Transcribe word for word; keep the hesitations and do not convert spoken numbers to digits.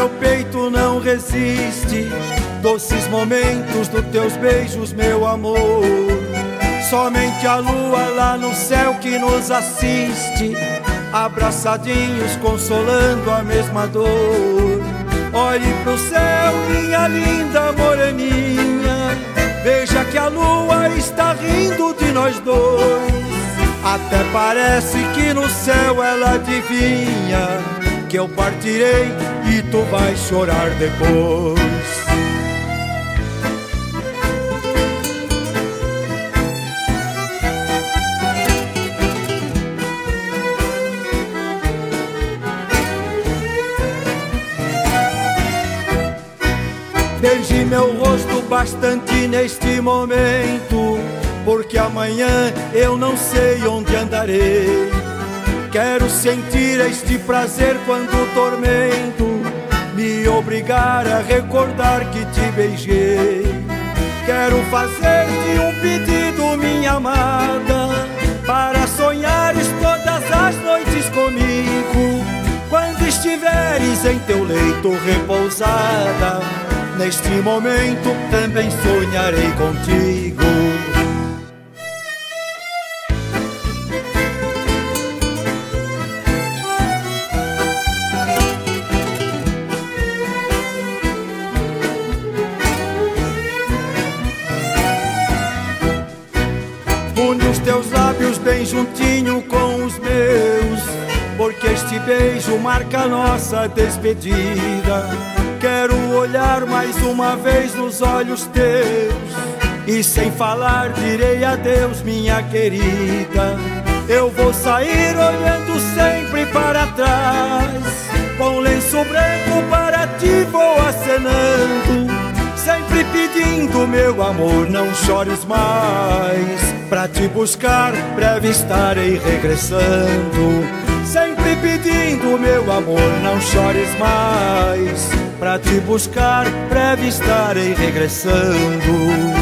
meu peito não resiste, doces momentos dos teus beijos, meu amor. Somente a lua lá no céu que nos assiste, abraçadinhos consolando a mesma dor. Olhe pro céu, minha linda moreninha, veja que a lua está rindo de nós dois. Até parece que no céu ela adivinha que eu partirei e tu vais chorar depois. Beije meu rosto bastante neste momento, porque amanhã eu não sei onde andarei. Quero sentir este prazer quando o tormento me obrigar a recordar que te beijei. Quero fazer-te um pedido, minha amada, para sonhares todas as noites comigo. Quando estiveres em teu leito repousada, neste momento também sonharei contigo. Une os teus lábios bem juntinho com os meus, porque este beijo marca a nossa despedida. Quero olhar mais uma vez nos olhos teus e sem falar direi adeus, minha querida. Eu vou sair olhando sempre para trás, com lenço branco para ti vou acenando, sempre pedindo, meu amor, não chores mais. Pra te buscar, breve estarei regressando, sempre pedindo, meu amor, não chores mais. Pra te buscar, breve estarei regressando.